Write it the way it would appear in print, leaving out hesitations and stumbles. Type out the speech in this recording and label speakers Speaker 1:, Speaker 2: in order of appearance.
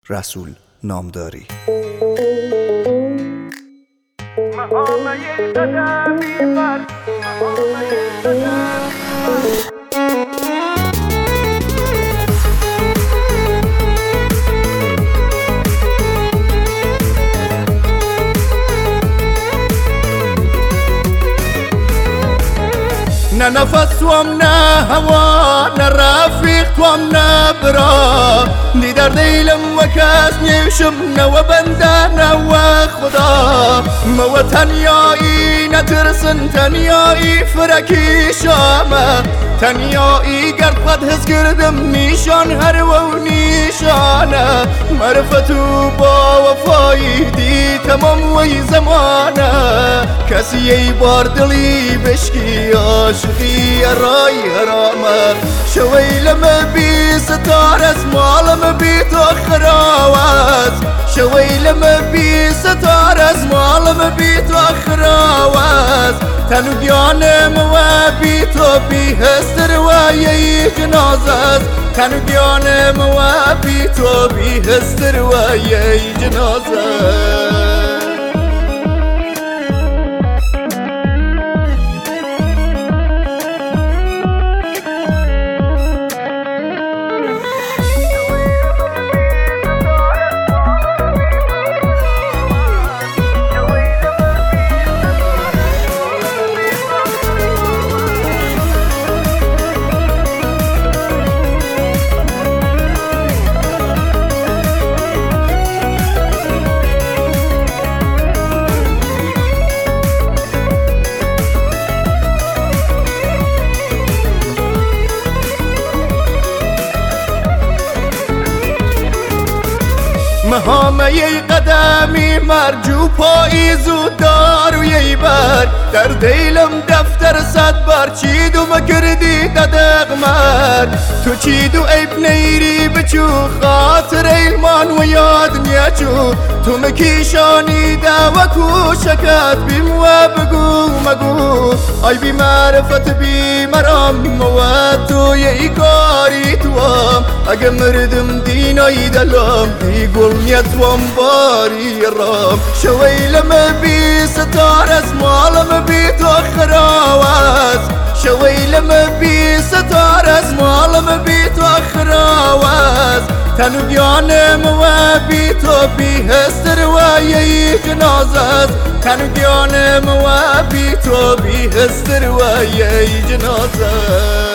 Speaker 1: رسول نامداری.
Speaker 2: نه نفس توام نه هوا نه رفیق توام نه برا دی در دیلم و کس نیشم نه و بنده نه و خدا مو تنیایی نترسن تنیایی فرکی شامه تنیایی گرد قد حس کردم نیشان هر و نیشانه معرفتو با وفایی دی تمام وی زمانه کسی ای بار دلی بشکی عاشقی رای حرامه شوی لما بی ستار از مالم بی تو خراوز شوی لما بی ستار از مالم بی تو خراوز تنو بیانم و بی تو بی هستر و یی جنازه تنو بیانم و بی تو بی هستر و یی جنازه مهامه ی قدمی مرجو پاییز و دار و یی بر در دیلم دفتر صد بار چیدو مکردی ددغمر تو چیدو عیب نیری بچو خاطر ایمان و یاد نیچو تو مکیشانی دا و کوشکت بیم و بگو مگو آی بی معرفت بی مرام و تو یی کاری توام اگه مردم دینای دلم بی گل نیتوام باری رام شوی لما بی ستار از مالم بی تو خراوز شوی لما بی ستار از مالم بی تو خراوز تنو بیانم و بی تو بی هستر و یی جنازه تنو بیانم و بی تو بی هستر و یی جنازه